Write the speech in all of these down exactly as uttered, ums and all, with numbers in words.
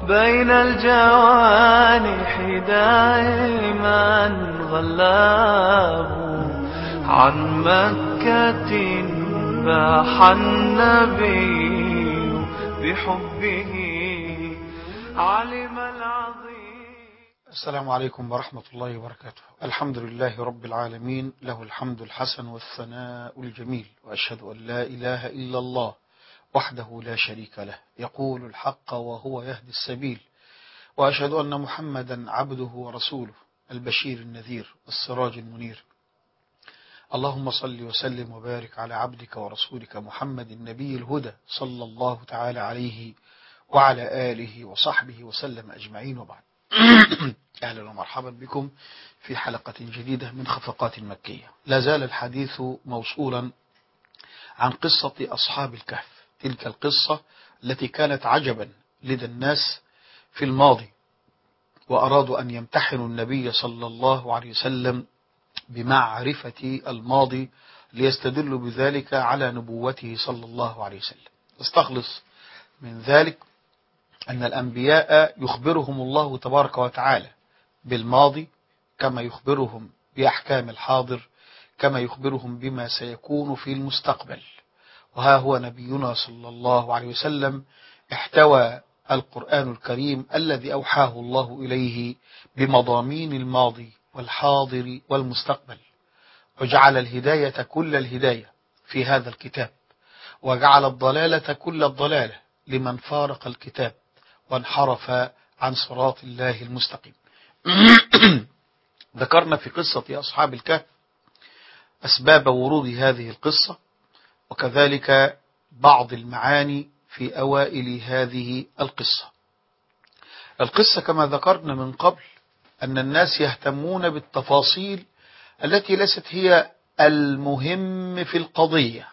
بين الجوانح دائما غلاب، عن مكة باح النبي بحبه علم العظيم. السلام عليكم ورحمة الله وبركاته. الحمد لله رب العالمين، له الحمد الحسن والثناء الجميل، وأشهد أن لا إله إلا الله وحده لا شريك له، يقول الحق وهو يهدي السبيل، وأشهد أن محمدا عبده ورسوله، البشير النذير والسراج المنير. اللهم صل وسلم وبارك على عبدك ورسولك محمد النبي الهدى، صلى الله تعالى عليه وعلى آله وصحبه وسلم أجمعين، وبعد. أهلا ومرحبا بكم في حلقة جديدة من خفقات مكية. لا زال الحديث موصولا عن قصة أصحاب الكهف، تلك القصة التي كانت عجبا لدى الناس في الماضي، وأرادوا أن يمتحنوا النبي صلى الله عليه وسلم بمعرفة الماضي ليستدلوا بذلك على نبوته صلى الله عليه وسلم. استخلص من ذلك أن الأنبياء يخبرهم الله تبارك وتعالى بالماضي كما يخبرهم بأحكام الحاضر، كما يخبرهم بما سيكون في المستقبل. وها هو نبينا صلى الله عليه وسلم احتوى القرآن الكريم الذي أوحاه الله إليه بمضامين الماضي والحاضر والمستقبل، وجعل الهداية كل الهداية في هذا الكتاب، وجعل الضلالة كل الضلالة لمن فارق الكتاب وانحرف عن صراط الله المستقيم. ذكرنا في قصة أصحاب الكهف أسباب ورود هذه القصة، وكذلك بعض المعاني في أوائل هذه القصة. القصة كما ذكرنا من قبل أن الناس يهتمون بالتفاصيل التي ليست هي المهم في القضية.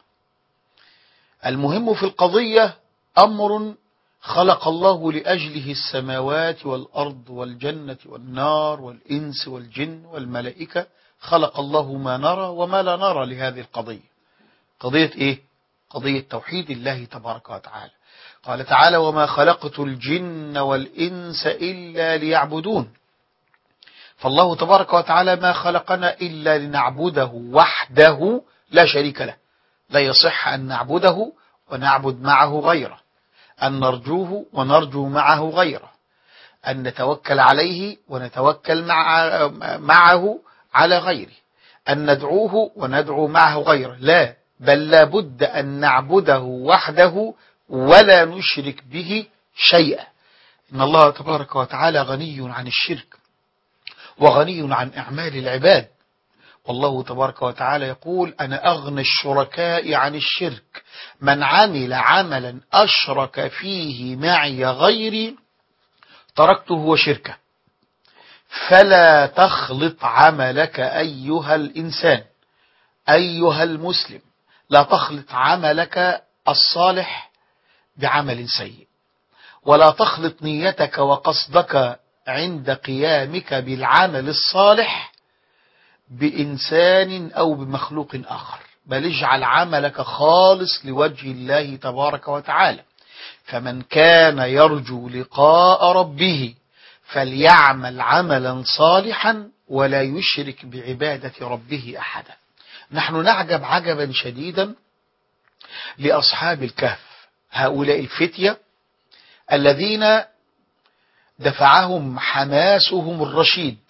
المهم في القضية أمر خلق الله لأجله السماوات والأرض والجنة والنار والإنس والجن والملائكة. خلق الله ما نرى وما لا نرى لهذه القضية. قضية إيه؟ قضية توحيد الله تبارك وتعالى. قال تعالى: وما خلقت الجن والإنس إلا ليعبدون. فالله تبارك وتعالى ما خلقنا إلا لنعبده وحده لا شريك له. لا يصح أن نعبده ونعبد معه غيره، أن نرجوه ونرجو معه غيره، أن نتوكل عليه ونتوكل مع معه على غيره، أن ندعوه وندعو معه غيره. لا، بل لا بد أن نعبده وحده ولا نشرك به شيئا. إن الله تبارك وتعالى غني عن الشرك وغني عن أعمال العباد. والله تبارك وتعالى يقول: أنا أغنى الشركاء عن الشرك، من عمل عملا أشرك فيه معي غيري تركته وشركه. فلا تخلط عملك أيها الإنسان، أيها المسلم، لا تخلط عملك الصالح بعمل سيء، ولا تخلط نيتك وقصدك عند قيامك بالعمل الصالح بإنسان أو بمخلوق آخر، بل اجعل عملك خالص لوجه الله تبارك وتعالى. فمن كان يرجو لقاء ربه فليعمل عملا صالحا ولا يشرك بعبادة ربه أحدا. نحن نعجب عجبا شديدا لأصحاب الكهف، هؤلاء الفتية الذين دفعهم حماسهم الرشيد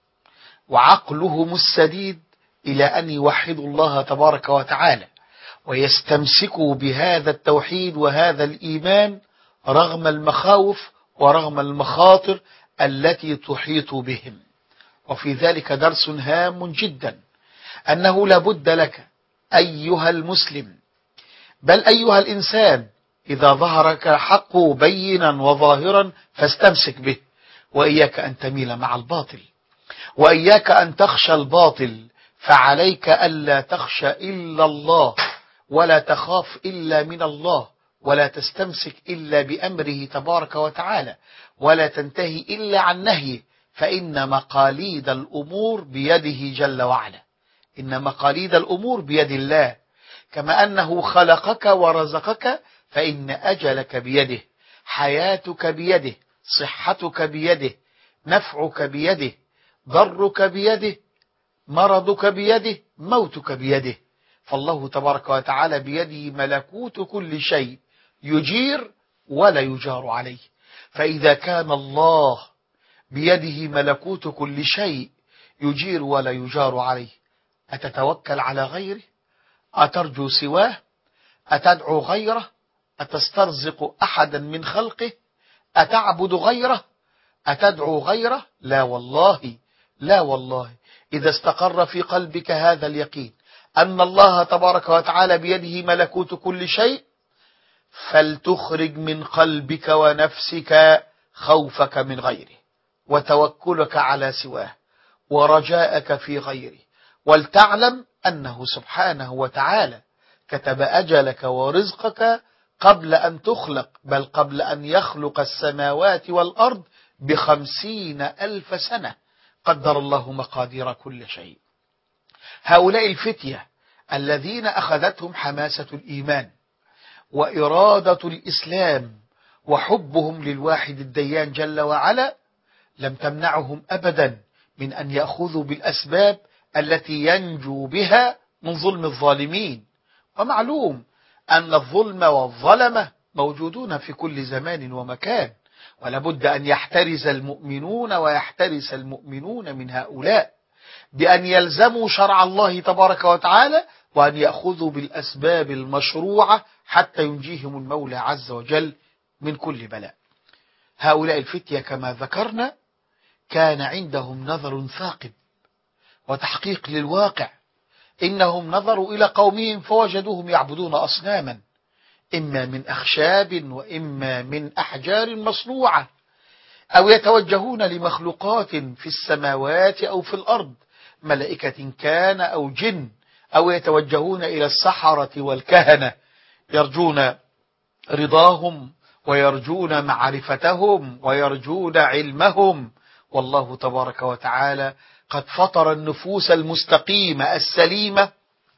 وعقلهم السديد إلى أن يوحدوا الله تبارك وتعالى ويستمسكوا بهذا التوحيد وهذا الإيمان رغم المخاوف ورغم المخاطر التي تحيط بهم. وفي ذلك درس هام جدا، أنه لابد لك أيها المسلم، بل أيها الإنسان، إذا ظهرك الحق بينا وظاهرا فاستمسك به، وإياك أن تميل مع الباطل، وإياك أن تخشى الباطل. فعليك ألا تخشى إلا الله، ولا تخاف إلا من الله، ولا تستمسك إلا بأمره تبارك وتعالى، ولا تنتهي إلا عن نهيه، فإن مقاليد الأمور بيده جل وعلا. إن مقاليد الأمور بيد الله، كما أنه خلقك ورزقك فإن أجلك بيده، حياتك بيده، صحتك بيده، نفعك بيده، ضرك بيده، مرضك بيده، موتك بيده. فالله تبارك وتعالى بيده ملكوت كل شيء، يجير ولا يجار عليه. فإذا كان الله بيده ملكوت كل شيء يجير ولا يجار عليه، أتتوكل على غيره؟ أترجو سواه؟ أتدعو غيره؟ أتسترزق أحدا من خلقه؟ أتعبد غيره؟ أتدعو غيره؟ لا والله، لا والله. إذا استقر في قلبك هذا اليقين أن الله تبارك وتعالى بيده ملكوت كل شيء، فلتخرج من قلبك ونفسك خوفك من غيره، وتوكلك على سواه، ورجاءك في غيره، ولتعلم أنه سبحانه وتعالى كتب أجلك ورزقك قبل أن تخلق، بل قبل أن يخلق السماوات والأرض بخمسين ألف سنة قدر الله مقادير كل شيء. هؤلاء الفتية الذين أخذتهم حماسة الإيمان وإرادة الإسلام وحبهم للواحد الديان جل وعلا لم تمنعهم أبدا من أن يأخذوا بالأسباب التي ينجو بها من ظلم الظالمين. ومعلوم أن الظلم والظلمة موجودون في كل زمان ومكان، ولابد أن يحترز المؤمنون ويحترس المؤمنون من هؤلاء بأن يلزموا شرع الله تبارك وتعالى، وأن يأخذوا بالأسباب المشروعة حتى ينجيهم المولى عز وجل من كل بلاء. هؤلاء الفتية كما ذكرنا كان عندهم نظر ثاقب وتحقيق للواقع. إنهم نظروا إلى قومهم فوجدوهم يعبدون أصناما، إما من أخشاب وإما من أحجار مصنوعة، أو يتوجهون لمخلوقات في السماوات أو في الأرض، ملائكة كان أو جن، أو يتوجهون إلى السحرة والكهنة يرجون رضاهم ويرجون معرفتهم ويرجون علمهم. والله تبارك وتعالى قد فطر النفوس المستقيمة السليمة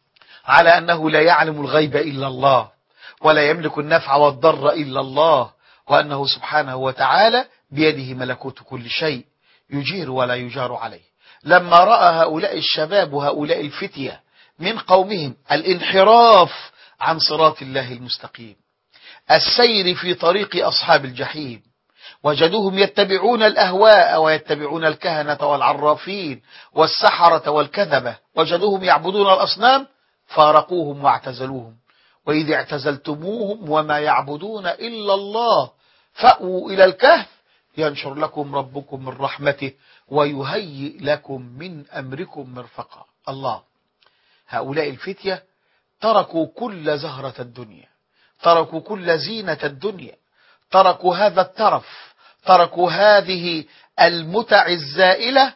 على أنه لا يعلم الغيب إلا الله، ولا يملك النفع والضر إلا الله، وأنه سبحانه وتعالى بيده ملكوت كل شيء، يجير ولا يجار عليه. لما رأى هؤلاء الشباب وهؤلاء الفتية من قومهم الانحراف عن صراط الله المستقيم، السير في طريق أصحاب الجحيم، وجدوهم يتبعون الأهواء ويتبعون الكهنة والعرافين والسحرة والكذبة، وجدوهم يعبدون الأصنام، فارقوهم واعتزلوهم. وإذ اعتزلتموهم وما يعبدون إلا الله فأووا إلى الكهف ينشر لكم ربكم من رحمته ويهيئ لكم من أمركم مرفقا. الله. هؤلاء الفتية تركوا كل زهرة الدنيا، تركوا كل زينة الدنيا، تركوا هذا الترف، تركوا هذه المتع الزائلة،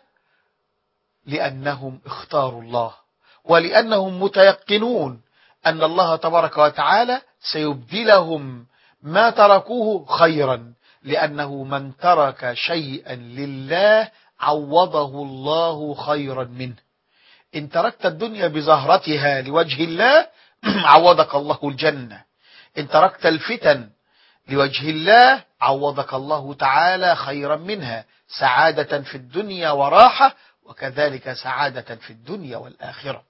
لأنهم اختاروا الله، ولأنهم متيقنون أن الله تبارك وتعالى سيبدلهم ما تركوه خيرا، لأنه من ترك شيئا لله عوضه الله خيرا منه. إن تركت الدنيا بزهرتها لوجه الله عوضك الله الجنة. إن تركت الفتن لوجه الله عوضك الله تعالى خيرا منها، سعادة في الدنيا وراحة، وكذلك سعادة في الدنيا والآخرة.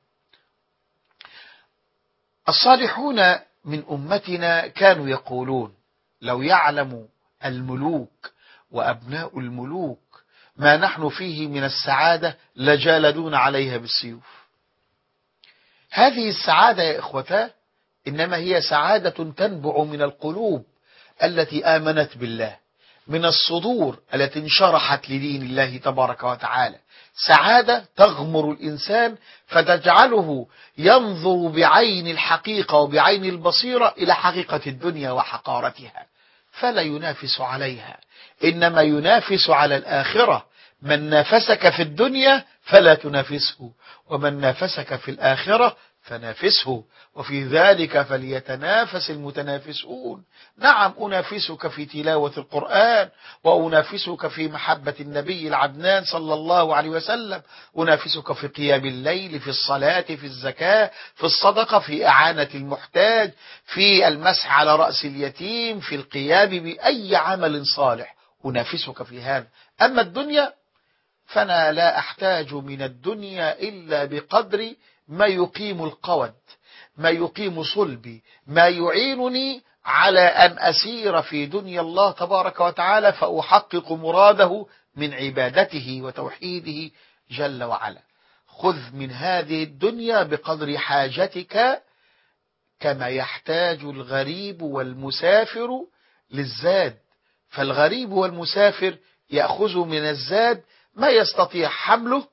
الصالحون من أمتنا كانوا يقولون: لو يعلم الملوك وأبناء الملوك ما نحن فيه من السعادة لجالدون عليها بالسيوف. هذه السعادة يا إخوتاه إنما هي سعادة تنبع من القلوب التي آمنت بالله، من الصدور التي انشرحت لدين الله تبارك وتعالى، سعادة تغمر الإنسان فتجعله ينظر بعين الحقيقة وبعين البصيرة إلى حقيقة الدنيا وحقارتها، فلا ينافس عليها، إنما ينافس على الآخرة. من نافسك في الدنيا فلا تنافسه، ومن نافسك في الآخرة فنافسه، وفي ذلك فليتنافس المتنافسون. نعم، أنافسك في تلاوة القرآن، وأنافسك في محبة النبي العدنان صلى الله عليه وسلم، أنافسك في قيام الليل، في الصلاة، في الزكاة، في الصدقة، في إعانة المحتاج، في المسح على رأس اليتيم، في القيام بأي عمل صالح أنافسك في هذا. أما الدنيا فأنا لا أحتاج من الدنيا إلا بقدر ما يقيم القود، ما يقيم صلبي، ما يعينني على أن أسير في دنيا الله تبارك وتعالى فأحقق مراده من عبادته وتوحيده جل وعلا. خذ من هذه الدنيا بقدر حاجتك، كما يحتاج الغريب والمسافر للزاد. فالغريب والمسافر يأخذ من الزاد ما يستطيع حمله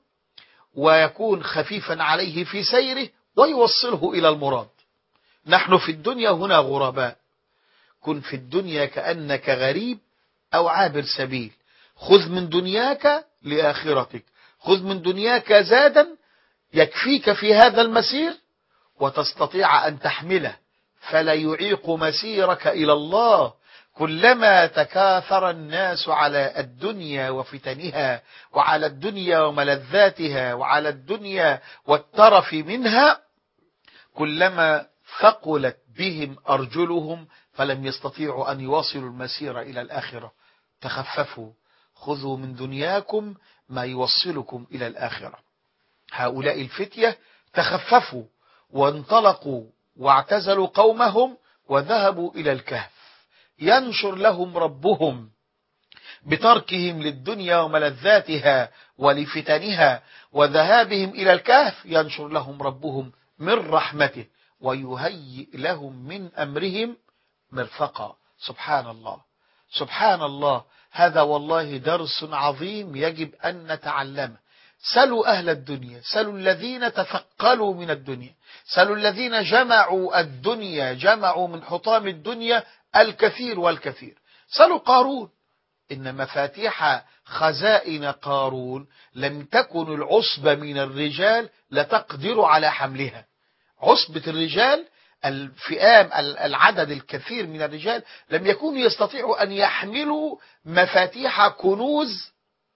ويكون خفيفا عليه في سيره ويوصله إلى المراد. نحن في الدنيا هنا غرباء، كن في الدنيا كأنك غريب أو عابر سبيل. خذ من دنياك لآخرتك، خذ من دنياك زادا يكفيك في هذا المسير وتستطيع أن تحمله، فلا يعيق مسيرك إلى الله. كلما تكاثر الناس على الدنيا وفتنها، وعلى الدنيا وملذاتها، وعلى الدنيا والترف منها، كلما ثقلت بهم أرجلهم فلم يستطيعوا أن يواصلوا المسير إلى الآخرة. تخففوا، خذوا من دنياكم ما يوصلكم إلى الآخرة. هؤلاء الفتية تخففوا وانطلقوا واعتزلوا قومهم وذهبوا إلى الكهف، ينشر لهم ربهم بتركهم للدنيا وملذاتها ولفتنها وذهابهم إلى الكهف، ينشر لهم ربهم من رحمته ويهيئ لهم من أمرهم مرفقا. سبحان الله، سبحان الله. هذا والله درس عظيم يجب أن نتعلمه. سلوا أهل الدنيا، سلوا الذين تثقلوا من الدنيا، سلوا الذين جمعوا الدنيا، جمعوا من حطام الدنيا الكثير والكثير. سلوا قارون، إن مفاتيح خزائن قارون لم تكن العصبة من الرجال لتقدر على حملها. عصبة الرجال، الفئام، العدد الكثير من الرجال لم يكونوا يستطيعوا أن يحملوا مفاتيح كنوز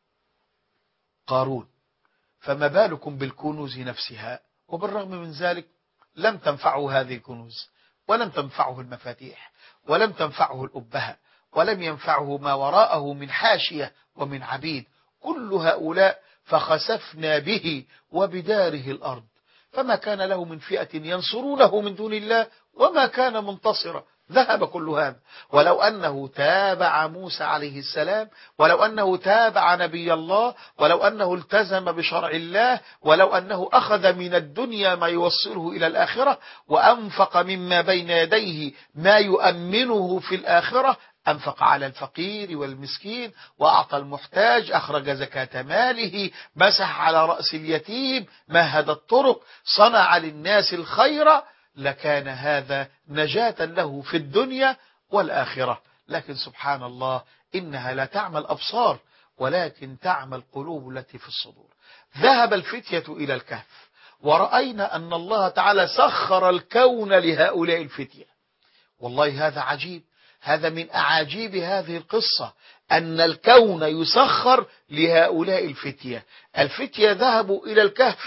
قارون، فما بالكم بالكنوز نفسها. وبالرغم من ذلك لم تنفعه هذه الكنوز، ولم تنفعه المفاتيح، ولم تنفعه الأبهة، ولم ينفعه ما وراءه من حاشية ومن عبيد. كل هؤلاء فخسفنا به وبداره الأرض، فما كان له من فئة ينصرونه من دون الله وما كان منتصرا. ذهب كل هذا. ولو أنه تابع موسى عليه السلام، ولو أنه تابع نبي الله، ولو أنه التزم بشرع الله، ولو أنه أخذ من الدنيا ما يوصله إلى الآخرة وأنفق مما بين يديه ما يؤمنه في الآخرة، أنفق على الفقير والمسكين وأعطى المحتاج، أخرج زكاة ماله، مسح على رأس اليتيم، مهد الطرق، صنع للناس الخير، لكان هذا نجاة له في الدنيا والآخرة. لكن سبحان الله، إنها لا تعمى الأبصار ولكن تعمى القلوب التي في الصدور. ذهب الفتية إلى الكهف، ورأينا أن الله تعالى سخر الكون لهؤلاء الفتية. والله هذا عجيب، هذا من أعاجيب هذه القصة، أن الكون يسخر لهؤلاء الفتية. الفتية ذهبوا إلى الكهف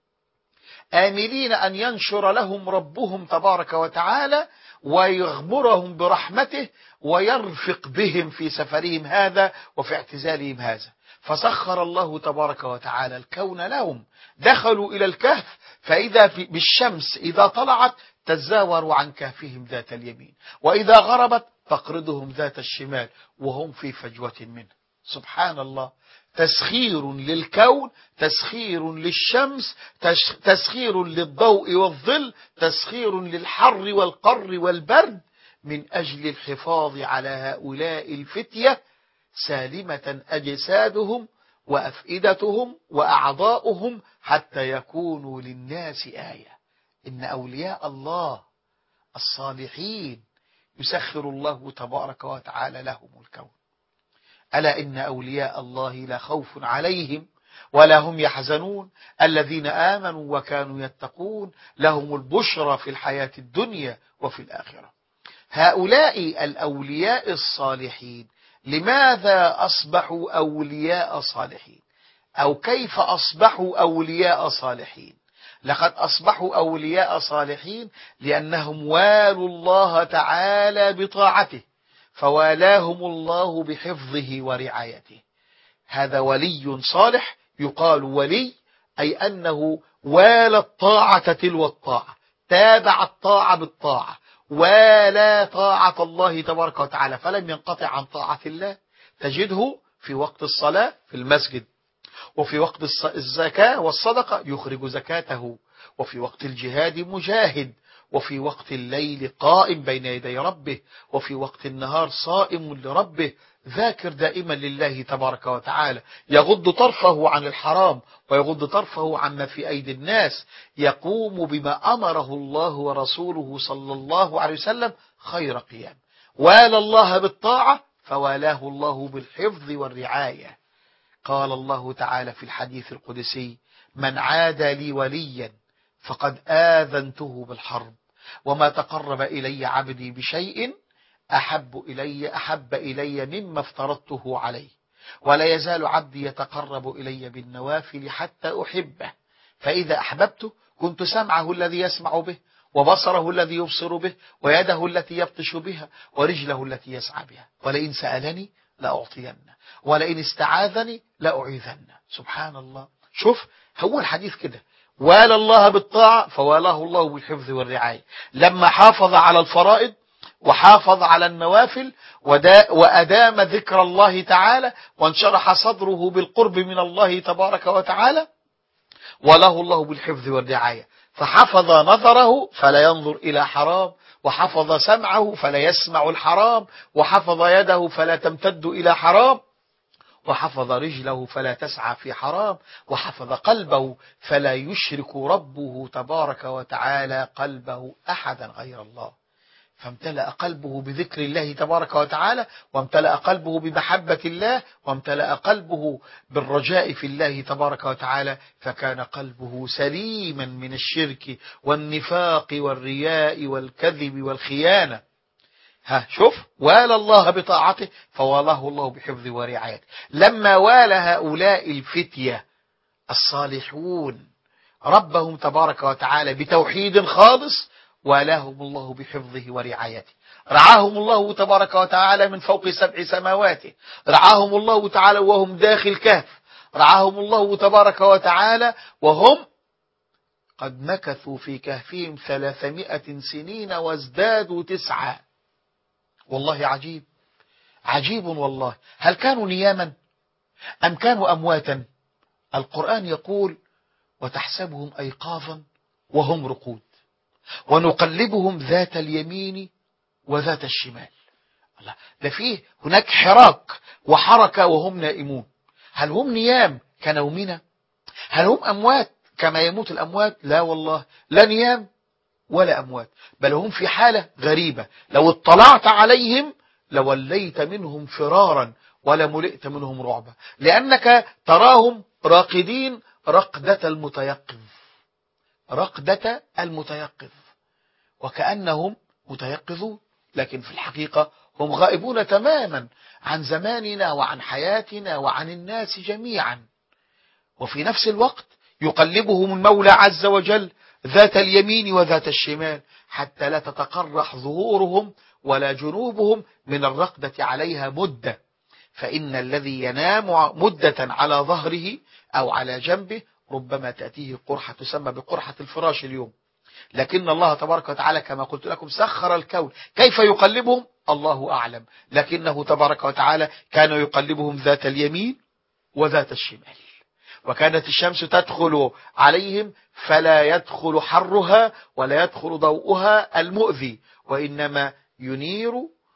آملين أن ينشر لهم ربهم تبارك وتعالى ويغمرهم برحمته ويرفق بهم في سفرهم هذا وفي اعتزالهم هذا. فسخر الله تبارك وتعالى الكون لهم. دخلوا إلى الكهف فإذا بالشمس إذا طلعت تزاوروا عن كهفهم ذات اليمين، وإذا غربت تقرضهم ذات الشمال وهم في فجوة منه. سبحان الله، تسخير للكون، تسخير للشمس، تسخير للضوء والظل، تسخير للحر والقر والبرد، من أجل الحفاظ على هؤلاء الفتية سالمة أجسادهم وأفئدتهم وأعضاؤهم حتى يكونوا للناس آية. إن أولياء الله الصالحين يسخر الله تبارك وتعالى لهم الكون. ألا إن أولياء الله لا خوف عليهم ولا هم يحزنون، الذين آمنوا وكانوا يتقون لهم البشرى في الحياة الدنيا وفي الآخرة. هؤلاء الأولياء الصالحين لماذا أصبحوا أولياء صالحين؟ أو كيف أصبحوا أولياء صالحين؟ لقد أصبحوا أولياء صالحين لأنهم والوا الله تعالى بطاعته، فوالاهم الله بحفظه ورعايته. هذا ولي صالح، يقال ولي أي أنه والى الطاعة تلو الطاعة، تابع الطاعة بالطاعة، ولا طاعة الله تبارك وتعالى، فلم ينقطع عن طاعة الله. تجده في وقت الصلاة في المسجد، وفي وقت الزكاة والصدقة يخرج زكاته، وفي وقت الجهاد مجاهد، وفي وقت الليل قائم بين يدي ربه، وفي وقت النهار صائم لربه، ذاكر دائما لله تبارك وتعالى، يغض طرفه عن الحرام ويغض طرفه عما في أيدي الناس، يقوم بما أمره الله ورسوله صلى الله عليه وسلم خير قيام. والى الله بالطاعة فوالاه الله بالحفظ والرعاية. قال الله تعالى في الحديث القدسي: من عادى لي وليا فقد آذنته بالحرب، وما تقرب إلي عبدي بشيء أحب إلي أحب إلي مما افترضته عليه، ولا يزال عبدي يتقرب إلي بالنوافل حتى أحبه، فإذا أحببته كنت سمعه الذي يسمع به، وبصره الذي يبصر به، ويده التي يبطش بها، ورجله التي يسعى بها، ولئن سألني لأعطينه، ولئن استعاذني لأعيذنه. سبحان الله. شوف، هو الحديث كده: والى الله بالطاعة فوالاه الله بالحفظ والرعاية. لما حافظ على الفرائض وحافظ على النوافل وأدام ذكر الله تعالى وانشرح صدره بالقرب من الله تبارك وتعالى، والاه الله بالحفظ والرعاية، فحفظ نظره فلا ينظر إلى حرام، وحفظ سمعه فلا يسمع الحرام، وحفظ يده فلا تمتد إلى حرام، وحفظ رجله فلا تسعى في حرام، وحفظ قلبه فلا يشرك ربه تبارك وتعالى قلبه أحدا غير الله. فامتلأ قلبه بذكر الله تبارك وتعالى، وامتلأ قلبه بمحبة الله، وامتلأ قلبه بالرجاء في الله تبارك وتعالى، فكان قلبه سليما من الشرك والنفاق والرياء والكذب والخيانة. ها شوف، والى الله بطاعته فوالاه الله بحفظه ورعايته. لما والى هؤلاء الفتية الصالحون ربهم تبارك وتعالى بتوحيد خالص، والاهم الله بحفظه ورعايته. رعاهم الله تبارك وتعالى من فوق سبع سماواته، رعاهم الله تعالى وهم داخل كهف، رعاهم الله تبارك وتعالى وهم قد مكثوا في كهفهم ثلاثمائة سنين وازدادوا تسعة. والله عجيب عجيب والله. هل كانوا نياما أم كانوا أمواتا؟ القرآن يقول: وتحسبهم أيقاظا وهم رقود، ونقلبهم ذات اليمين وذات الشمال. الله، ده فيه هناك حراك وحركة وهم نائمون. هل هم نيام كنومنا؟ هل هم أموات كما يموت الأموات؟ لا والله، لا نيام ولا أموات، بل هم في حالة غريبة. لو اطلعت عليهم لوليت منهم فرارا ولا ملئت منهم رعبا، لأنك تراهم راقدين رقدة المتيقظ، رقدة المتيقظ، وكأنهم متيقظون، لكن في الحقيقة هم غائبون تماما عن زماننا وعن حياتنا وعن الناس جميعا. وفي نفس الوقت يقلبهم المولى عز وجل ذات اليمين وذات الشمال، حتى لا تتقرح ظهورهم ولا جنوبهم من الرقدة عليها مدة. فإن الذي ينام مدة على ظهره أو على جنبه ربما تأتيه قرحة تسمى بقرحة الفراش اليوم. لكن الله تبارك وتعالى كما قلت لكم سخر الكون، كيف يقلبهم الله أعلم، لكنه تبارك وتعالى كان يقلبهم ذات اليمين وذات الشمال. وكانت الشمس تدخل عليهم فلا يدخل حرها ولا يدخل ضوءها المؤذي، وإنما ينير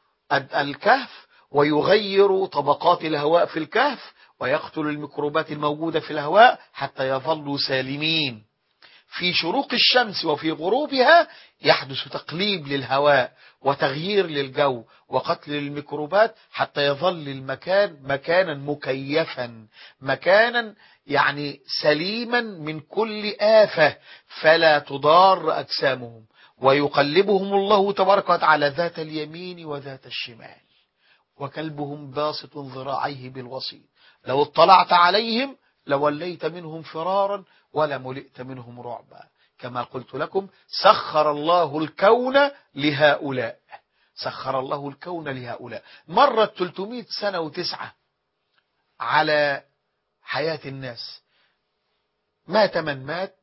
الكهف ويغير طبقات الهواء في الكهف ويقتل الميكروبات الموجودة في الهواء حتى يظلوا سالمين. في شروق الشمس وفي غروبها يحدث تقليب للهواء وتغيير للجو وقتل للميكروبات حتى يظل المكان مكانا مكيفا، مكانا يعني سليما من كل آفة فلا تضار أجسامهم. ويقلبهم الله تبارك وتعالى ذات اليمين وذات الشمال، وكلبهم باسط ذراعيه بالوصيد، لو اطلعت عليهم لوليت منهم فرارا ولا ملئت منهم رعبا. كما قلت لكم سخر الله الكون لهؤلاء، سخر الله الكون لهؤلاء. مرت ثلاثمائة سنة وتسعة على حياة الناس، مات من مات،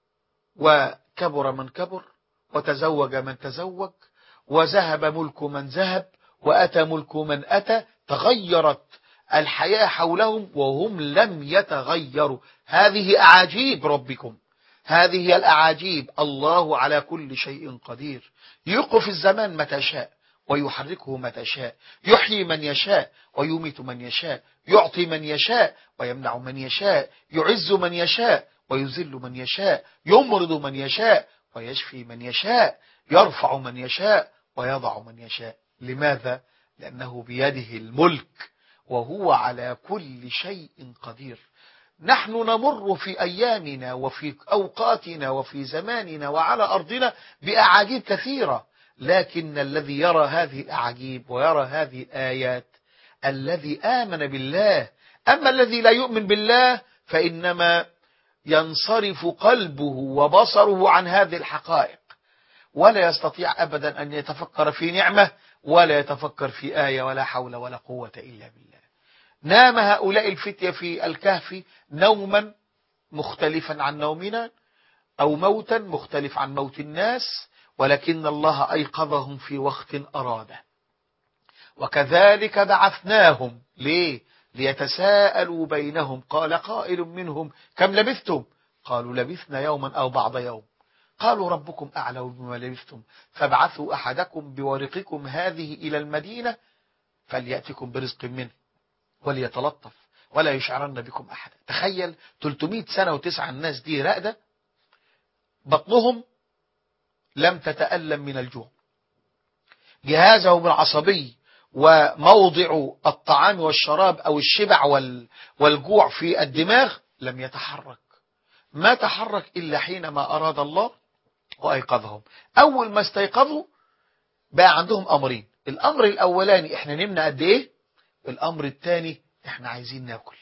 وكبر من كبر، وتزوج من تزوج، وذهب ملك من ذهب، وأتى ملك من أتى. تغيرت الحياة حولهم وهم لم يتغيروا. هذه أعاجيب ربكم، هذه الأعاجيب. الله على كل شيء قدير، يوقف الزمان متى شاء ويحركه متى شاء، يحيي من يشاء ويميت من يشاء، يعطي من يشاء ويمنع من يشاء، يعز من يشاء ويذل من يشاء، يمرض من يشاء ويشفي من يشاء، يرفع من يشاء ويضع من يشاء. لماذا؟ لأنه بيده الملك وهو على كل شيء قدير. نحن نمر في أيامنا وفي أوقاتنا وفي زماننا وعلى أرضنا بأعاجيب كثيرة، لكن الذي يرى هذه الأعاجيب ويرى هذه الآيات الذي آمن بالله. أما الذي لا يؤمن بالله فإنما ينصرف قلبه وبصره عن هذه الحقائق، ولا يستطيع أبدا أن يتفكر في نعمة ولا يتفكر في آية، ولا حول ولا قوة إلا بالله. نام هؤلاء الفتية في الكهف نوما مختلفا عن نومنا، أو موتا مختلف عن موت الناس، ولكن الله أيقظهم في وقت أراده. وكذلك بعثناهم ليه؟ ليتساءلوا بينهم. قال قائل منهم كم لبثتم؟ قالوا لبثنا يوما أو بعض يوم. قالوا ربكم أعلم بما لبثتم فابعثوا أحدكم بورقكم هذه إلى المدينة فليأتكم برزق منه وليتلطف ولا يشعرن بكم أحدا. تخيل ثلاثمائة سنة وتسعة الناس دي راقدة، بطنهم لم تتألم من الجوع، جهازهم العصبي وموضع الطعام والشراب أو الشبع والجوع في الدماغ لم يتحرك، ما تحرك إلا حينما أراد الله وأيقظهم. أول ما استيقظوا بقى عندهم أمرين. الأمر الأولاني إحنا نمنا قد إيه، الأمر الثاني إحنا عايزين ناكل.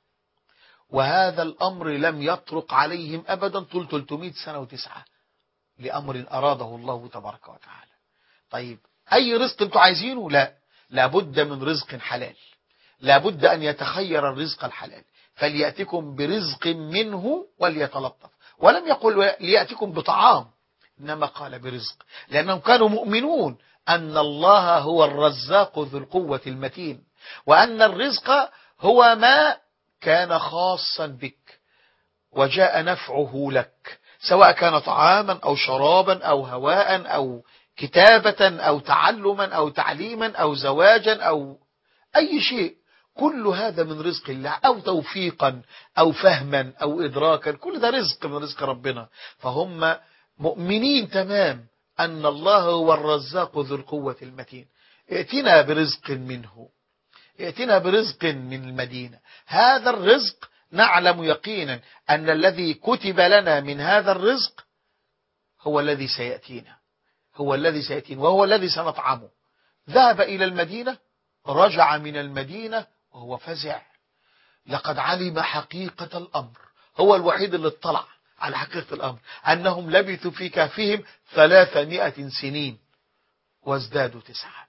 وهذا الأمر لم يطرق عليهم أبدا طول ثلاثمائة سنة وتسعة لأمر أراده الله تبارك وتعالى. طيب أي رزق أنتوا عايزينه؟ لا، لابد من رزق حلال، لابد أن يتخير الرزق الحلال. فليأتكم برزق منه وليتلطف. ولم يقل ليأتكم بطعام، إنما قال برزق، لأنهم كانوا مؤمنون أن الله هو الرزاق ذو القوة المتين، وأن الرزق هو ما كان خاصا بك وجاء نفعه لك، سواء كان طعاما أو شرابا أو هواء أو كتابة أو تعلما أو تعليما أو زواجا أو أي شيء. كل هذا من رزق الله، أو توفيقا أو فهما أو إدراكا، كل ده رزق من رزق ربنا. فهم مؤمنين تمام أن الله هو الرزاق ذو القوة المتين. ائتنا برزق منه، ائتنا برزق من المدينة. هذا الرزق نعلم يقينا أن الذي كتب لنا من هذا الرزق هو الذي سيأتينا، هو الذي سيأتينا وهو الذي سنطعمه. ذهب إلى المدينة، رجع من المدينة وهو فزع، لقد علم حقيقة الأمر. هو الوحيد اللي اطلع على حقيقة الأمر، أنهم لبثوا في كهفهم ثلاثمائة سنين وازدادوا تسعة.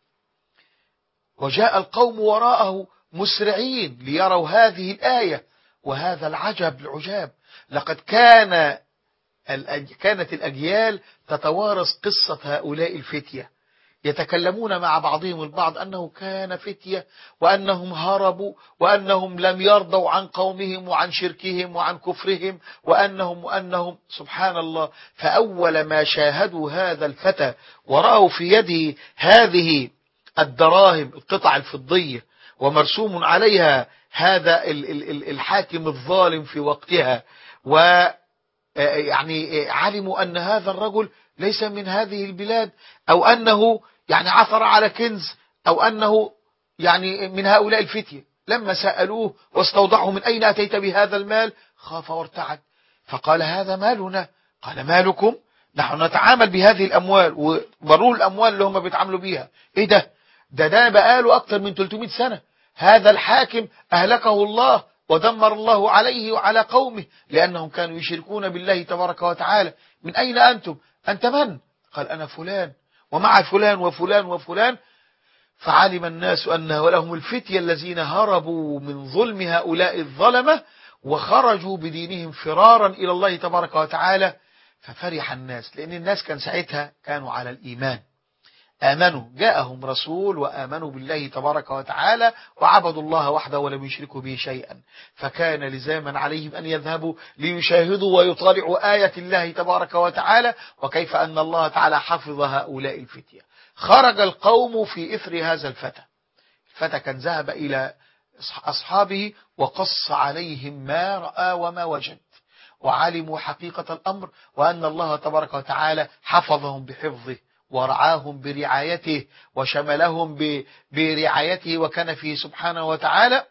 وجاء القوم وراءه مسرعين ليروا هذه الآية وهذا العجب العجاب. لقد كان كانت الأجيال تتوارث قصة هؤلاء الفتية، يتكلمون مع بعضهم البعض أنه كان فتية وأنهم هربوا وأنهم لم يرضوا عن قومهم وعن شركهم وعن كفرهم وأنهم وأنهم سبحان الله. فأول ما شاهدوا هذا الفتى ورأوا في يده هذه الدراهم القطع الفضية ومرسوم عليها هذا الحاكم الظالم في وقتها، و يعني علموا أن هذا الرجل ليس من هذه البلاد، أو أنه يعني عثر على كنز، أو أنه يعني من هؤلاء الفتية. لما سألوه واستوضعوا من أين أتيت بهذا المال خاف وارتعد، فقال هذا مالنا. قال مالكم؟ نحن نتعامل بهذه الأموال، وبروه الأموال اللي هم بيتعاملوا بيها. إيه ده؟ ده ده بقاله أكثر من ثلاثمائة سنة. هذا الحاكم أهلكه الله ودمر الله عليه وعلى قومه لأنهم كانوا يشركون بالله تبارك وتعالى. من أين أنتم؟ أنت من؟ قال أنا فلان. ومع فلان وفلان وفلان. فعلم الناس أن ولهم الفتية الذين هربوا من ظلم هؤلاء الظلمة وخرجوا بدينهم فرارا إلى الله تبارك وتعالى. ففرح الناس، لأن الناس كان ساعتها كانوا على الإيمان، آمنوا، جاءهم رسول وآمنوا بالله تبارك وتعالى وعبدوا الله وحده ولم يشركوا به شيئا. فكان لزاما عليهم أن يذهبوا ليشاهدوا ويطالعوا آية الله تبارك وتعالى، وكيف أن الله تعالى حفظ هؤلاء الفتية. خرج القوم في إثر هذا الفتى. الفتى كان ذهب إلى أصحابه وقص عليهم ما رأى وما وجد، وعلموا حقيقة الأمر، وأن الله تبارك وتعالى حفظهم بحفظه ورعاهم برعايته وشملهم برعايته وكنفه سبحانه وتعالى،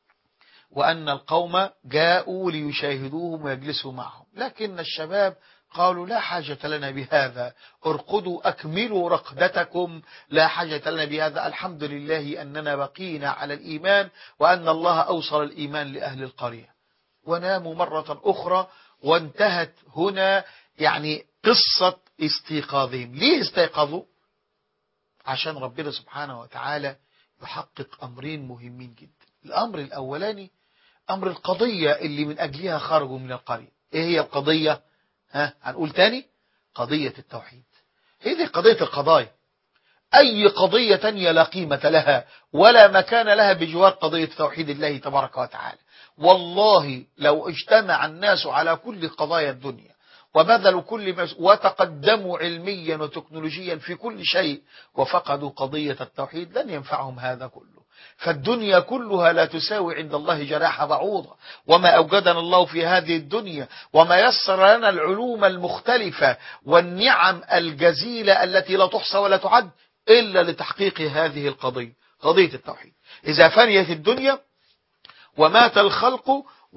وأن القوم جاءوا ليشاهدوهم ويجلسوا معهم. لكن الشباب قالوا لا حاجة لنا بهذا، ارقدوا أكملوا رقدتكم، لا حاجة لنا بهذا، الحمد لله أننا بقينا على الإيمان وأن الله أوصل الإيمان لأهل القرية. وناموا مرة أخرى، وانتهت هنا يعني قصة استيقاظهم. ليه استيقظوا؟ عشان ربنا سبحانه وتعالى يحقق أمرين مهمين جدا. الأمر الأولاني أمر القضية اللي من أجلها خرجوا من القرية. إيه هي القضية؟ ها هنقول تاني، قضية التوحيد. هذه قضية القضايا. أي قضية تانية لا قيمة لها ولا مكان لها بجوار قضية توحيد الله تبارك وتعالى. والله لو اجتمع الناس على كل قضايا الدنيا وبذلوا كل ما وتقدموا علميا وتكنولوجيا في كل شيء وفقدوا قضية التوحيد لن ينفعهم هذا كله. فالدنيا كلها لا تساوي عند الله جناح بعوضة. وما أوجدنا الله في هذه الدنيا وما يسر لنا العلوم المختلفة والنعم الجزيلة التي لا تحصى ولا تعد إلا لتحقيق هذه القضية، قضية التوحيد. إذا فنيت الدنيا ومات الخلق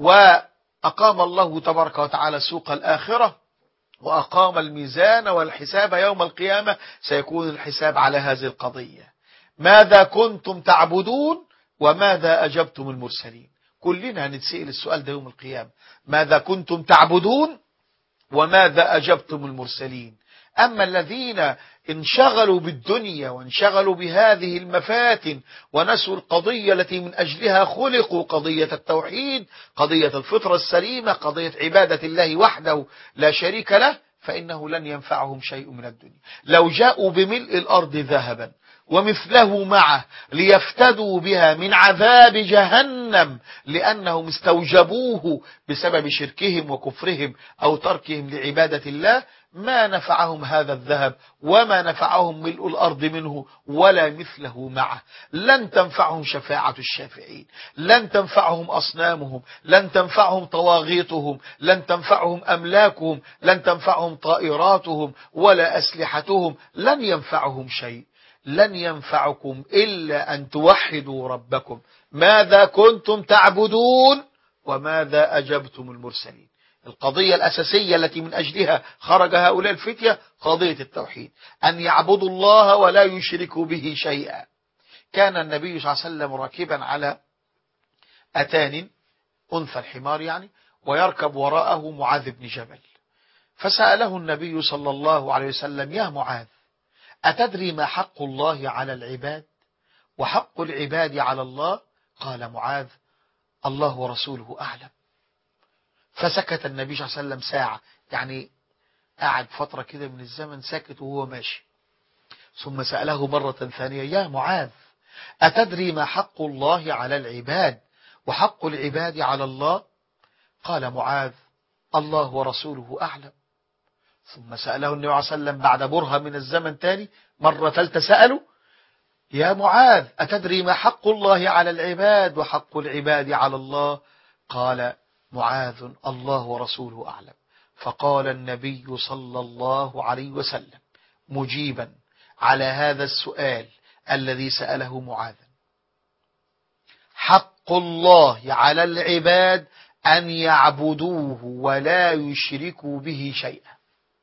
وأقام الله تبارك وتعالى سوق الآخرة وأقام الميزان والحساب يوم القيامة، سيكون الحساب على هذه القضية. ماذا كنتم تعبدون وماذا أجبتم المرسلين؟ كلنا هنتسأل السؤال ده يوم القيامة. ماذا كنتم تعبدون وماذا أجبتم المرسلين؟ أما الذين انشغلوا بالدنيا وانشغلوا بهذه المفاتن ونسوا القضية التي من أجلها خلقوا، قضية التوحيد، قضية الفطرة السليمة، قضية عبادة الله وحده لا شريك له، فإنه لن ينفعهم شيء من الدنيا. لو جاءوا بملء الأرض ذهبا ومثله معه ليفتدوا بها من عذاب جهنم لأنهم استوجبوه بسبب شركهم وكفرهم أو تركهم لعبادة الله، ما نفعهم هذا الذهب وما نفعهم ملء الأرض منه ولا مثله معه. لن تنفعهم شفاعة الشافعين، لن تنفعهم أصنامهم، لن تنفعهم طواغيتهم، لن تنفعهم أملاكهم، لن تنفعهم طائراتهم ولا أسلحتهم، لن ينفعهم شيء. لن ينفعكم إلا أن توحدوا ربكم. ماذا كنتم تعبدون وماذا أجبتم المرسلين؟ القضية الأساسية التي من أجلها خرج هؤلاء الفتية قضية التوحيد، أن يعبدوا الله ولا يشركوا به شيئا. كان النبي صلى الله عليه وسلم راكبا على أتان، أنثى الحمار يعني، ويركب وراءه معاذ بن جبل، فسأله النبي صلى الله عليه وسلم: يا معاذ، أتدري ما حق الله على العباد وحق العباد على الله؟ قال معاذ: الله ورسوله أعلم. فسكت النبي صلى الله عليه وسلم ساعة، يعني قعد فترة كده من الزمن ساكت وهو ماشي. ثم سأله مرة ثانية: يا معاذ، أتدري ما حق الله على العباد وحق العباد على الله؟ قال معاذ: الله ورسوله أعلم. ثم سأله النبي صلى الله عليه وسلم بعد برهة من الزمن تاني مرة ثالثة، سأله: يا معاذ، أتدري ما حق الله على العباد وحق العباد على الله؟ قال معاذ: الله ورسوله أعلم. فقال النبي صلى الله عليه وسلم مجيبا على هذا السؤال الذي سأله معاذ: حق الله على العباد أن يعبدوه ولا يشركوا به شيئا،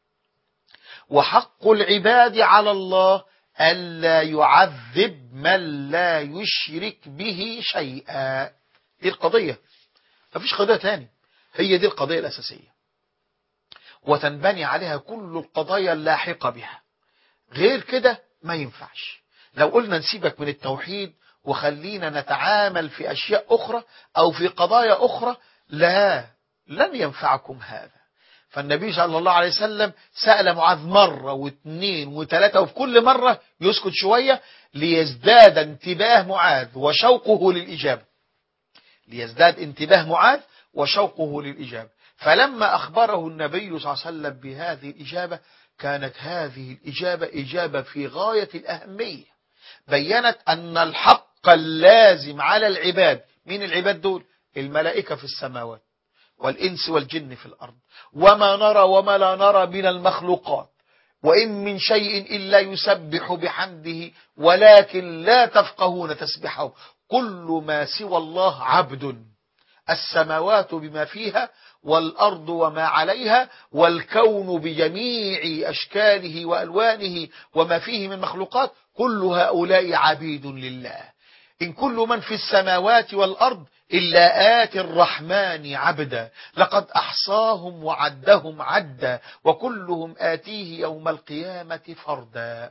وحق العباد على الله ألا يعذب من لا يشرك به شيئا. دي القضية، ما فيش قضية تاني، هي دي القضية الأساسية، وتنبني عليها كل القضايا اللاحقة بها. غير كده ما ينفعش. لو قلنا نسيبك من التوحيد وخلينا نتعامل في أشياء أخرى أو في قضايا أخرى، لا، لن ينفعكم هذا. فالنبي صلى الله عليه وسلم سأل معاذ مرة واثنين وثلاثة، وفي كل مرة يسكت شوية ليزداد انتباه معاذ وشوقه للإجابة، ليزداد انتباه معاذ وشوقه للإجابة. فلما أخبره النبي صلى الله عليه وسلم بهذه الإجابة، كانت هذه الإجابة إجابة في غاية الأهمية، بيّنت أن الحق اللازم على العباد، من العباد دول؟ الملائكة في السماوات والإنس والجن في الأرض، وما نرى وما لا نرى من المخلوقات، وإن من شيء إلا يسبح بحمده ولكن لا تفقهون تسبحه، كل ما سوى الله عبد، السماوات بما فيها والأرض وما عليها والكون بجميع أشكاله وألوانه وما فيه من مخلوقات، كل هؤلاء عبيد لله. إن كل من في السماوات والأرض إلا آتي الرحمن عبدا، لقد أحصاهم وعدهم عدا وكلهم آتيه يوم القيامة فردا.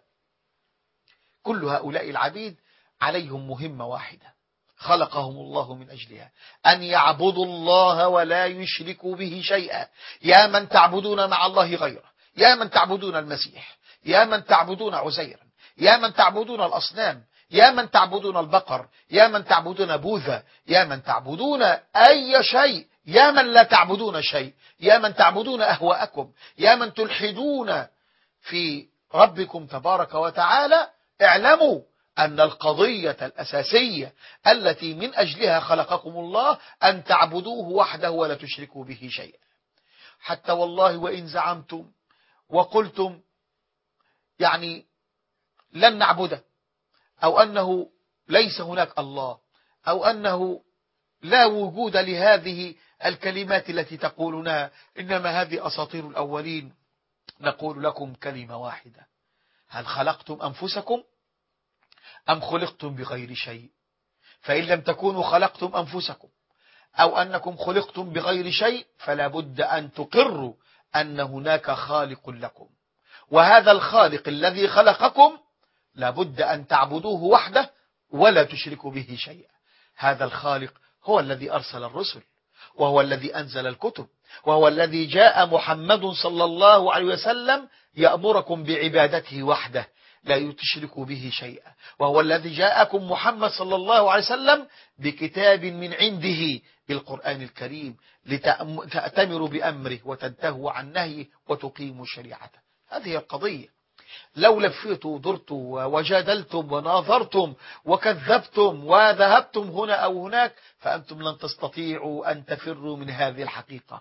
كل هؤلاء العبيد عليهم مهمة واحدة خلقهم الله من أجلها، أن يعبدوا الله ولا يشركوا به شيئا. يا من تعبدون مع الله غيره، يا من تعبدون المسيح، يا من تعبدون عزيرا، يا من تعبدون الأصنام، يا من تعبدون البقر، يا من تعبدون بوذا، يا من تعبدون أي شيء، يا من لا تعبدون شيء، يا من تعبدون أهواءكم، يا من تلحدون في ربكم تبارك وتعالى، اعلموا أن القضية الأساسية التي من أجلها خلقكم الله أن تعبدوه وحده ولا تشركوا به شيئا. حتى والله وإن زعمتم وقلتم يعني لن نعبده، أو أنه ليس هناك الله، أو أنه لا وجود لهذه الكلمات التي تقولونها، إنما هذه أساطير الأولين، نقول لكم كلمة واحدة: هل خلقتم أنفسكم أم خلقتم بغير شيء؟ فإن لم تكونوا خلقتم أنفسكم أو أنكم خلقتم بغير شيء، فلا بد أن تقروا أن هناك خالق لكم، وهذا الخالق الذي خلقكم لا بد أن تعبدوه وحده ولا تشركوا به شيئا. هذا الخالق هو الذي أرسل الرسل، وهو الذي أنزل الكتب، وهو الذي جاء محمد صلى الله عليه وسلم يأمركم بعبادته وحده لا تشركوا به شيئا، وهو الذي جاءكم محمد صلى الله عليه وسلم بكتاب من عنده بالقرآن الكريم لتأتمروا بأمره وتنتهوا عن نهيه وتقيموا شريعته. هذه القضية. لو لفيتوا ودرتوا وجادلتم وناظرتم وكذبتم وذهبتم هنا أو هناك، فأنتم لن تستطيعوا أن تفروا من هذه الحقيقة،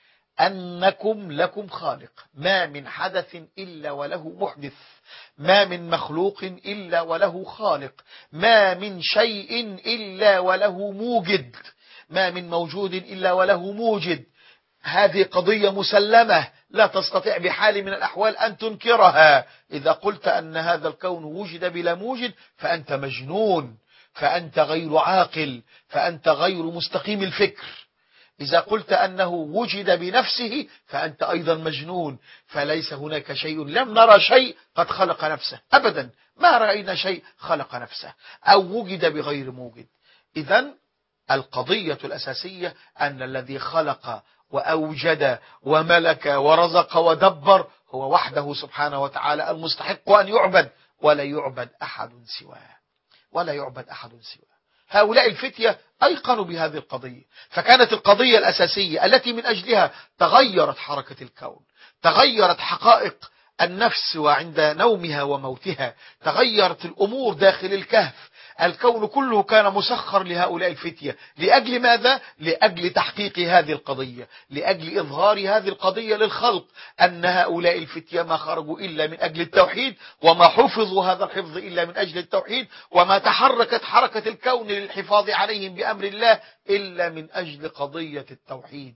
أنكم لكم خالق، ما من حدث إلا وله محدث، ما من مخلوق إلا وله خالق، ما من شيء إلا وله موجد، ما من موجود إلا وله موجد. هذه قضية مسلمة لا تستطيع بحال من الأحوال أن تنكرها. إذا قلت أن هذا الكون وجد بلا موجد فأنت مجنون، فأنت غير عاقل، فأنت غير مستقيم الفكر. إذا قلت أنه وجد بنفسه فأنت أيضا مجنون، فليس هناك شيء، لم نرى شيء قد خلق نفسه أبدا، ما رأينا شيء خلق نفسه أو وجد بغير موجد. إذن القضية الأساسية أن الذي خلق وأوجد وملك ورزق ودبر هو وحده سبحانه وتعالى المستحق أن يعبد، ولا يعبد أحد سواه، ولا يعبد أحد سواه. هؤلاء الفتية أيقنوا بهذه القضية، فكانت القضية الأساسية التي من أجلها تغيرت حركة الكون، تغيرت حقائق النفس وعند نومها وموتها، تغيرت الأمور داخل الكهف. الكون كله كان مسخر لهؤلاء الفتية. لأجل ماذا؟ لأجل تحقيق هذه القضية، لأجل إظهار هذه القضية للخلق، أن هؤلاء الفتية ما خرجوا إلا من أجل التوحيد، وما حفظوا هذا الحفظ إلا من أجل التوحيد، وما تحركت حركة الكون للحفاظ عليهم بأمر الله إلا من أجل قضية التوحيد.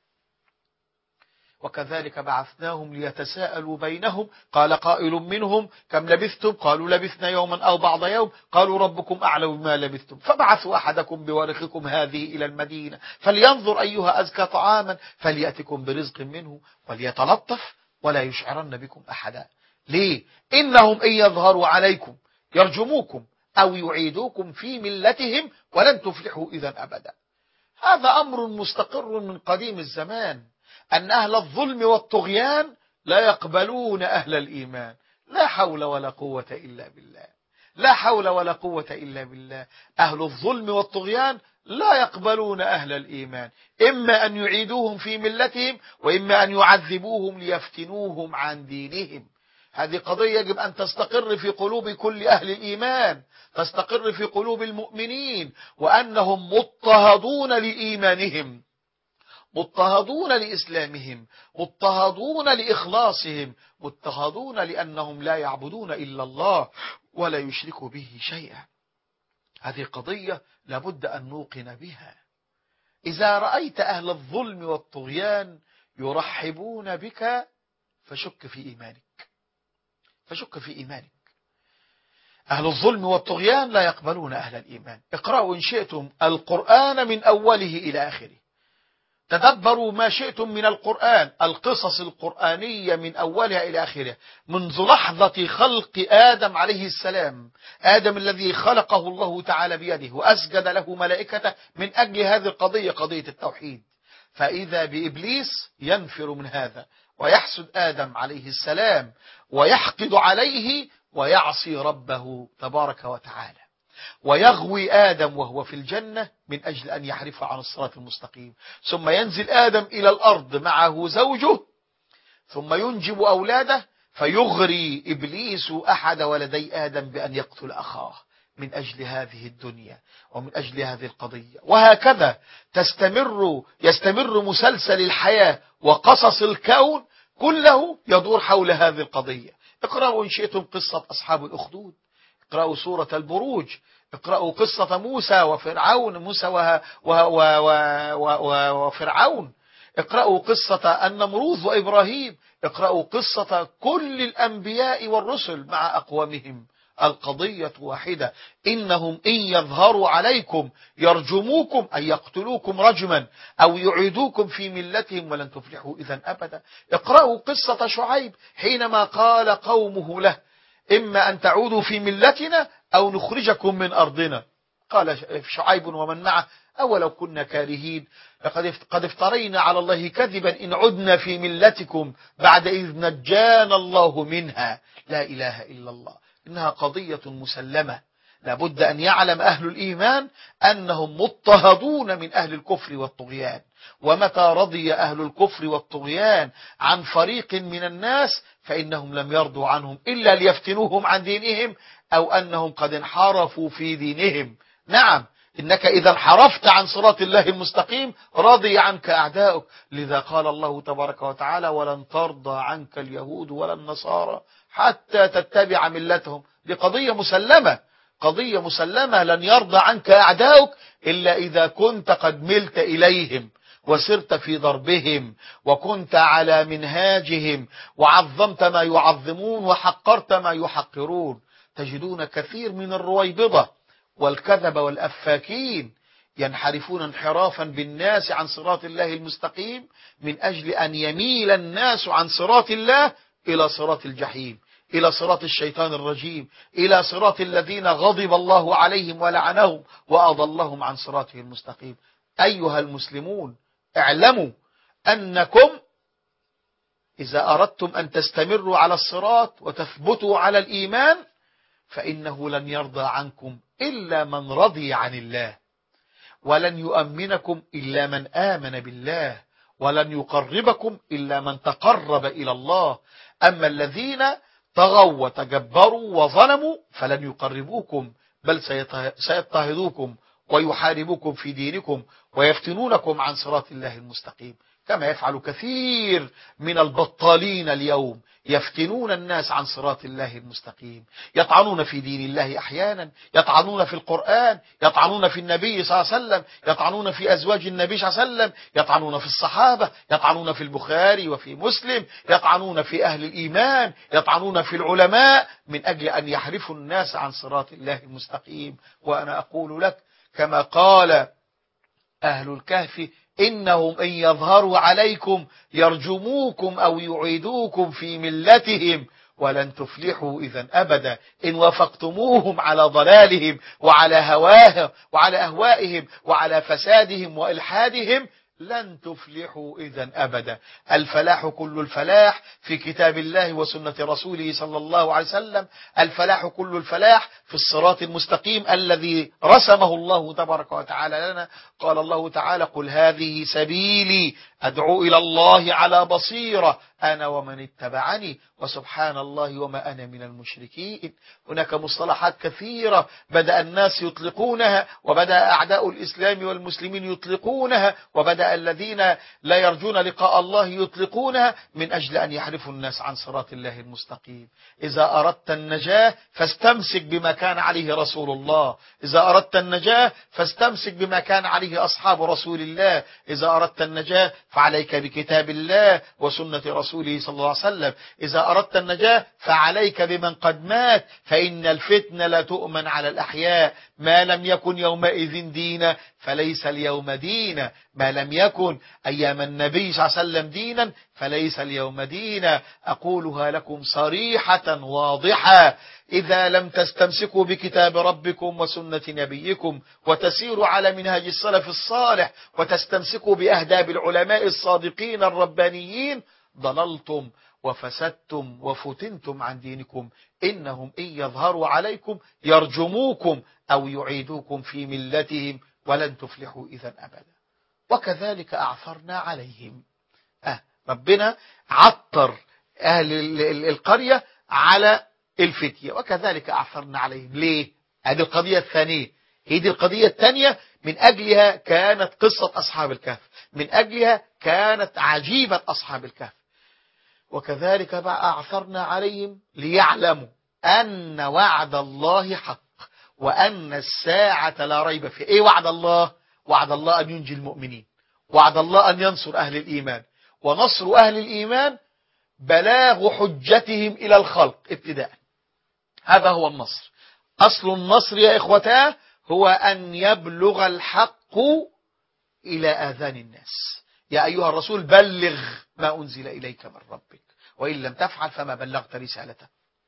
وكذلك بعثناهم ليتساءلوا بينهم، قال قائل منهم كم لبثتم؟ قالوا لبثنا يوما أو بعض يوم، قالوا ربكم أعلم بما لبثتم، فابعثوا أحدكم بورقكم هذه إلى المدينة فلينظر أيها أزكى طعاما فليأتكم برزق منه وليتلطف ولا يشعرن بكم أحدا. ليه؟ إنهم إن يظهروا عليكم يرجموكم أو يعيدوكم في ملتهم ولن تفلحوا إذا أبدا. هذا أمر مستقر من قديم الزمان، أن أهل الظلم والطغيان لا يقبلون أهل الإيمان. لا حول ولا قوة إلا بالله، لا حول ولا قوة إلا بالله. أهل الظلم والطغيان لا يقبلون أهل الإيمان، إما أن يعيدوهم في ملتهم وإما أن يعذبوهم ليفتنوهم عن دينهم. هذه قضية يجب أن تستقر في قلوب كل أهل الإيمان، تستقر في قلوب المؤمنين، وأنهم مضطهدون لإيمانهم، مضطهدون لإسلامهم، مضطهدون لإخلاصهم، مضطهدون لأنهم لا يعبدون إلا الله ولا يشركوا به شيئا. هذه قضية لابد أن نوقن بها. إذا رأيت أهل الظلم والطغيان يرحبون بك فشك في إيمانك، فشك في إيمانك. أهل الظلم والطغيان لا يقبلون أهل الإيمان. اقرأوا إن شئتم القرآن من أوله إلى آخره، تدبروا ما شئتم من القرآن، القصص القرآنية من أولها إلى آخرها، منذ لحظة خلق آدم عليه السلام، آدم الذي خلقه الله تعالى بيده وأسجد له ملائكته من أجل هذه القضية، قضية التوحيد. فإذا بإبليس ينفر من هذا ويحسد آدم عليه السلام ويحقد عليه ويعصي ربه تبارك وتعالى، ويغوي آدم وهو في الجنة من أجل أن يحرف عن الصراط المستقيم. ثم ينزل آدم إلى الأرض معه زوجه، ثم ينجب أولاده، فيغري إبليس أحد ولدي آدم بأن يقتل أخاه من أجل هذه الدنيا ومن أجل هذه القضية. وهكذا تستمر يستمر مسلسل الحياة وقصص الكون كله يدور حول هذه القضية. اقرأوا إن شئتم قصة أصحاب الأخدود، اقرأوا سورة البروج، اقرأوا قصة موسى وفرعون، موسى وه وه وه وه وفرعون، اقرأوا قصة النمروذ وإبراهيم، اقرأوا قصة كل الأنبياء والرسل مع أقوامهم. القضية واحدة، إنهم إن يظهروا عليكم يرجموكم أي يقتلوكم رجما أو يعيدوكم في ملتهم ولن تفلحوا إذا أبدا. اقرأوا قصة شعيب حينما قال قومه له إما أن تعودوا في ملتنا أو نخرجكم من أرضنا. قال شعيب ومن معه أولو كنا كارهين لقد قد افترينا على الله كذبا إن عدنا في ملتكم بعد إذ نجانا الله منها. لا إله إلا الله. إنها قضية مسلمة، لابد أن يعلم أهل الإيمان أنهم مضطهدون من أهل الكفر والطغيان. ومتى رضي أهل الكفر والطغيان عن فريق من الناس فإنهم لم يرضوا عنهم إلا ليفتنوهم عن دينهم أو أنهم قد انحرفوا في دينهم. نعم، إنك إذا انحرفت عن صراط الله المستقيم رضي عنك أعداؤك. لذا قال الله تبارك وتعالى ولن ترضى عنك اليهود ولا النصارى حتى تتبع ملتهم. دي قضية مسلمة، قضية مسلمة، لن يرضى عنك أعداؤك إلا إذا كنت قد ملت إليهم وسرت في ضربهم وكنت على منهاجهم وعظمت ما يعظمون وحقرت ما يحقرون. تجدون كثير من الرويبضة والكذب والأفاكين ينحرفون انحرافا بالناس عن صراط الله المستقيم من أجل أن يميل الناس عن صراط الله إلى صراط الجحيم، إلى صراط الشيطان الرجيم، إلى صراط الذين غضب الله عليهم ولعنهم وأضلهم عن صراطه المستقيم. أيها المسلمون، اعلموا أنكم إذا أردتم أن تستمروا على الصراط وتثبتوا على الإيمان فإنه لن يرضى عنكم إلا من رضي عن الله، ولن يؤمنكم إلا من آمن بالله، ولن يقربكم إلا من تقرب إلى الله. أما الذين طغوا وتجبروا وظلموا فلن يقربوكم بل سيضطهدوكم ويحاربوكم في دينكم ويفتنونكم عن صراط الله المستقيم، كما يفعل كثير من البطالين اليوم، يفتنون الناس عن صراط الله المستقيم، يطعنون في دين الله أحيانا، يطعنون في القرآن، يطعنون في النبي صلى الله عليه وسلم، يطعنون في أزواج النبي صلى الله عليه وسلم، يطعنون في الصحابة، يطعنون في البخاري وفي مسلم، يطعنون في أهل الإيمان، يطعنون في العلماء من أجل أن يحرفوا الناس عن صراط الله المستقيم. وأنا أقول لك كما قال أهل الكهف إنهم إن يظهروا عليكم يرجموكم أو يعيدوكم في ملتهم ولن تفلحوا إذا أبدا إن وافقتموهم على ضلالهم وعلى هواهم وعلى أهوائهم وعلى فسادهم وإلحادهم، لن تفلحوا إذا أبدا. الفلاح كل الفلاح في كتاب الله وسنة رسوله صلى الله عليه وسلم، الفلاح كل الفلاح في الصراط المستقيم الذي رسمه الله تبارك وتعالى لنا. قال الله تعالى: قل هذه سبيلي أدعو إلى الله على بصيرة أنا ومن اتبعني وسبحان الله وما أنا من المشركين. هناك مصطلحات كثيرة بدأ الناس يطلقونها، وبدأ أعداء الإسلام والمسلمين يطلقونها، وبدأ الذين لا يرجون لقاء الله يطلقونها من أجل أن يحرفوا الناس عن صراط الله المستقيم. إذا أردت النجاة فاستمسك بما كان عليه رسول الله، إذا أردت النجاة فاستمسك بما كان عليه أصحاب رسول الله، إذا أردت النجاة فعليك بكتاب الله وسنة رسوله صلى الله عليه وسلم، إذا أردت النجاة فعليك بمن قد مات، فإن الفتنة لا تؤمن على الأحياء. ما لم يكن يومئذ دينا فليس اليوم دينا، ما لم يكن أيام النبي صلى الله عليه وسلم دينا فليس اليوم دينا. أقولها لكم صريحة واضحة: إذا لم تستمسكوا بكتاب ربكم وسنة نبيكم وتسيروا على منهج السلف الصالح وتستمسكوا بأهداب العلماء الصادقين الربانيين، ضللتم وفسدتم وفتنتم عن دينكم. إنهم إن يظهروا عليكم يرجموكم أو يعيدوكم في ملتهم ولن تفلحوا إذا أبدا. وكذلك أعثرنا عليهم. أه ربنا عطر أهل القرية على الفتية، وكذلك أعثرنا عليهم. ليه؟ هذه القضية الثانية، هي دي القضية الثانية من أجلها كانت قصة أصحاب الكهف، من أجلها كانت عجيبة أصحاب الكهف. وكذلك أعثرنا عليهم ليعلموا أن وعد الله حق وأن الساعة لا ريب فيها. إيه وعد الله؟ وعد الله أن ينجي المؤمنين، وعد الله أن ينصر أهل الإيمان، ونصر أهل الإيمان بلاغ حجتهم إلى الخلق ابتداء. هذا هو النصر. أصل النصر يا إخوتاه هو أن يبلغ الحق إلى آذان الناس. يا أيها الرسول بلغ ما أنزل إليك من ربك وإن لم تفعل فما بلغت رسالته.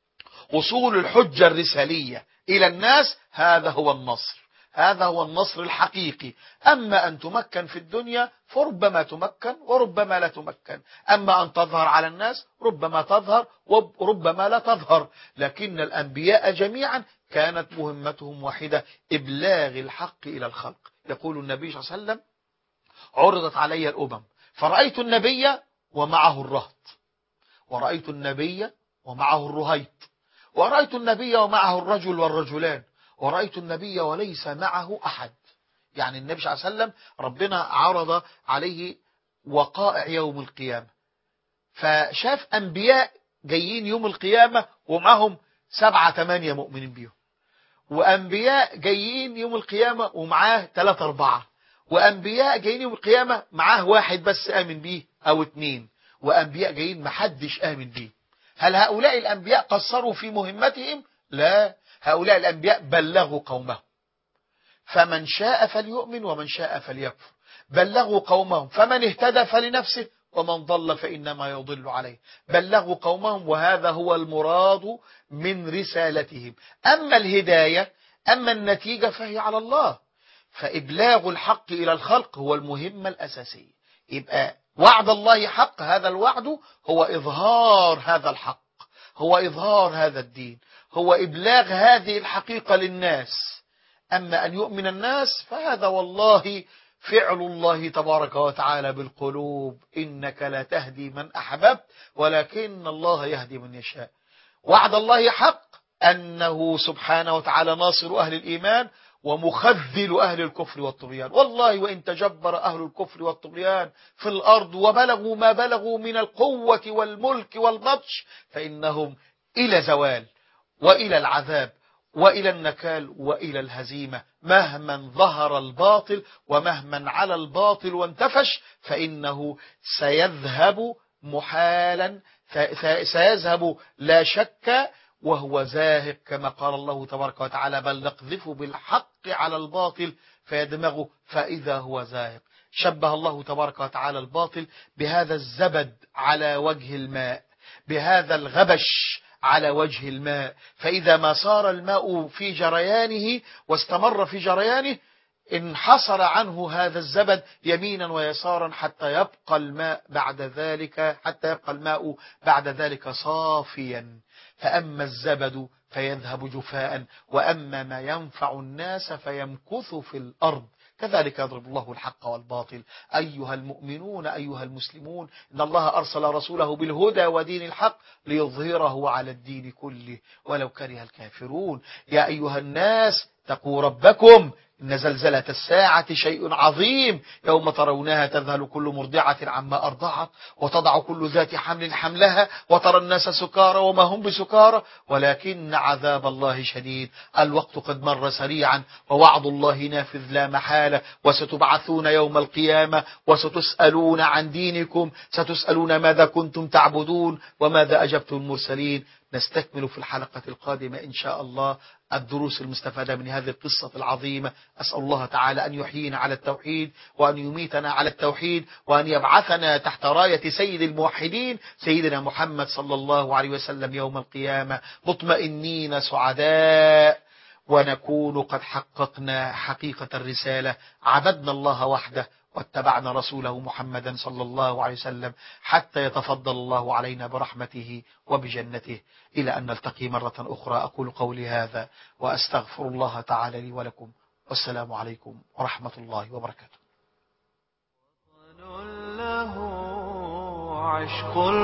وصول الحجة الرسالية إلى الناس هذا هو النصر، هذا هو النصر الحقيقي. أما أن تمكن في الدنيا فربما تمكن وربما لا تمكن، أما أن تظهر على الناس ربما تظهر وربما لا تظهر. لكن الأنبياء جميعا كانت مهمتهم واحدة: إبلاغ الحق إلى الخلق. يقول النبي صلى الله عليه وسلم: عرضت علي الأمم فرأيت النبي ومعه الرهط، ورأيت النبي ومعه الرهيط، ورأيت النبي ومعه الرجل والرجلان، ورأيت النبي وليس معه أحد. يعني النبي صلى الله عليه وسلم ربنا عرض عليه وقائع يوم القيامة، فشاف أنبياء جايين يوم القيامة ومعهم سبعة ثمانية مؤمنين بيهم، وأنبياء جايين يوم القيامة ومعاه ثلاثة أربعة، وأنبياء جايين يوم القيامة معاه واحد بس آمن بيه أو اتنين، وأنبياء جايين محدش آمن بيه. هل هؤلاء الأنبياء قصروا في مهمتهم؟ لا، هؤلاء الأنبياء بلغوا قومهم، فمن شاء فليؤمن ومن شاء فليكفر. بلغوا قومهم، فمن اهتدى فلنفسه ومن ضل فإنما يضل عليه. بلغوا قومهم، وهذا هو المراد من رسالتهم. أما الهداية، أما النتيجة فهي على الله. فإبلاغ الحق إلى الخلق هو المهمة الأساسية. يبقى وعد الله حق، هذا الوعد هو إظهار هذا الحق، هو إظهار هذا الدين، هو إبلاغ هذه الحقيقة للناس. أما أن يؤمن الناس فهذا والله فعل الله تبارك وتعالى بالقلوب. إنك لا تهدي من أحببت ولكن الله يهدي من يشاء. وعد الله حق أنه سبحانه وتعالى ناصر أهل الإيمان ومخذل أهل الكفر والطغيان. والله وإن تجبر أهل الكفر والطغيان في الأرض وبلغوا ما بلغوا من القوة والملك والبطش فإنهم إلى زوال وإلى العذاب وإلى النكال وإلى الهزيمة. مهما ظهر الباطل ومهما على الباطل وانتفش فإنه سيذهب محالا، سيذهب لا شك وهو زاهق، كما قال الله تبارك وتعالى: بل نقذف بالحق على الباطل فيدمغه فإذا هو زاهق. شبه الله تبارك وتعالى الباطل بهذا الزبد على وجه الماء، بهذا الغبش على وجه الماء، فإذا ما صار الماء في جريانه واستمر في جريانه انحصر عنه هذا الزبد يمينا ويسارا حتى يبقى الماء بعد ذلك حتى يبقى الماء بعد ذلك صافيا. فأما الزبد فيذهب جفاء، وأما ما ينفع الناس فيمكث في الأرض. كذلك يضرب الله الحق والباطل. أيها المؤمنون أيها المسلمون، إن الله أرسل رسوله بالهدى ودين الحق ليظهره على الدين كله ولو كره الكافرون. يا أيها الناس اتقوا ربكم، إن زلزلة الساعة شيء عظيم، يوم ترونها تذهل كل مرضعة عما أرضعت وتضع كل ذات حمل حملها وترى الناس سكارى وما هم بسكارى ولكن عذاب الله شديد. الوقت قد مر سريعا ووعد الله نافذ لا محالة، وستبعثون يوم القيامة وستسألون عن دينكم، ستسألون ماذا كنتم تعبدون وماذا أجبتم المرسلين. نستكمل في الحلقة القادمة إن شاء الله الدروس المستفادة من هذه القصة العظيمة. أسأل الله تعالى أن يحيينا على التوحيد وأن يميتنا على التوحيد وأن يبعثنا تحت راية سيد الموحدين سيدنا محمد صلى الله عليه وسلم يوم القيامة مطمئنين سعداء، ونكون قد حققنا حقيقة الرسالة، عبدنا الله وحده واتبعنا رسوله محمدا صلى الله عليه وسلم حتى يتفضل الله علينا برحمته وبجنته. إلى أن نلتقي مرة أخرى أقول قولي هذا وأستغفر الله تعالى لي ولكم، والسلام عليكم ورحمة الله وبركاته. له عشق